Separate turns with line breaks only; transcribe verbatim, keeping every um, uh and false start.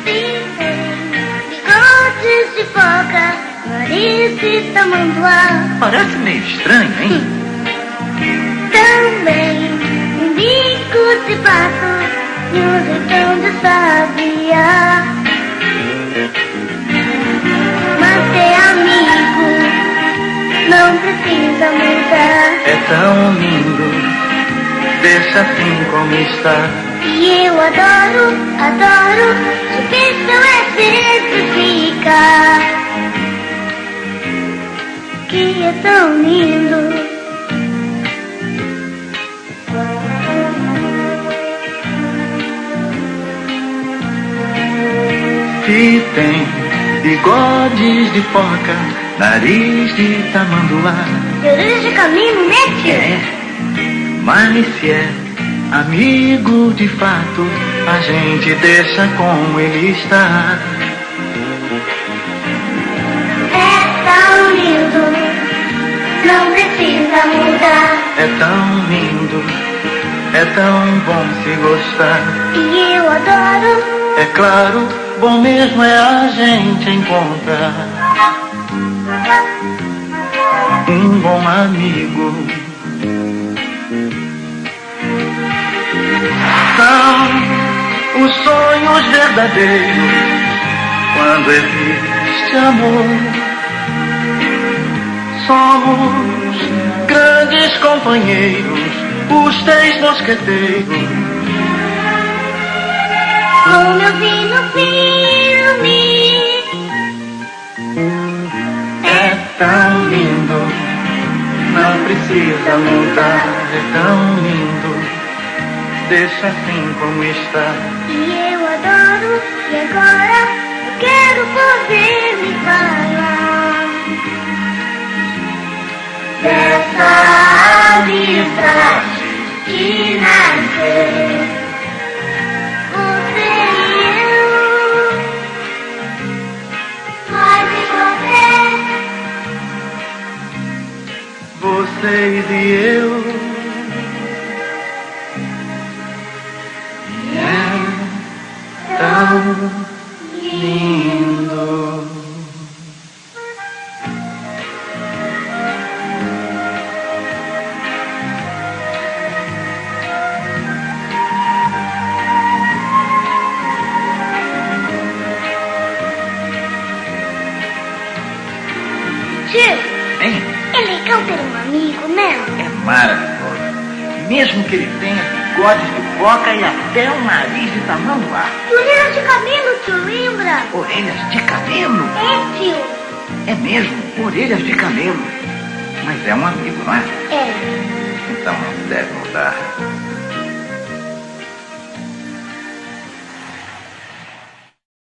bigodes de foca, nariz de tamanduá.
Parece meio estranho, hein?
Também um bico de pato e um jeitão de sabiá. Mas é amigo, não precisa mudar.
É tão lindo, deixa assim como está.
E eu adoro, adoro, difícil é especificar que é tão lindo.
Se tem bigodes de foca, nariz de tamanduá.
E orelhas de caminho, né, tio?
É, mas se é amigo de fato, a gente deixa como ele está.
É tão lindo, não precisa mudar.
É tão lindo, é tão bom se gostar.
E eu adoro.
É claro, bom mesmo é a gente encontrar um bom amigo. São os sonhos verdadeiros quando existe amor. Somos grandes companheiros, os três mosqueteiros.
Como eu vi no filme.
É tão lindo, não precisa mudar. É tão lindo, deixa assim como está.
E eu adoro, e agora eu quero poder me falar dessa amizade que nasceu.
Vocês e eu. E é tão lindo.
Tio,
Hein?
é legal ter um amigo, né?
É maravilhoso. Mesmo que ele tenha bigodes de foca e até um nariz de tamanduá.
E orelhas de camelo, tio, lembra?
Orelhas de camelo?
É, tio.
É mesmo, orelhas de camelo. Mas é um amigo, não é?
É.
Então não deve mudar.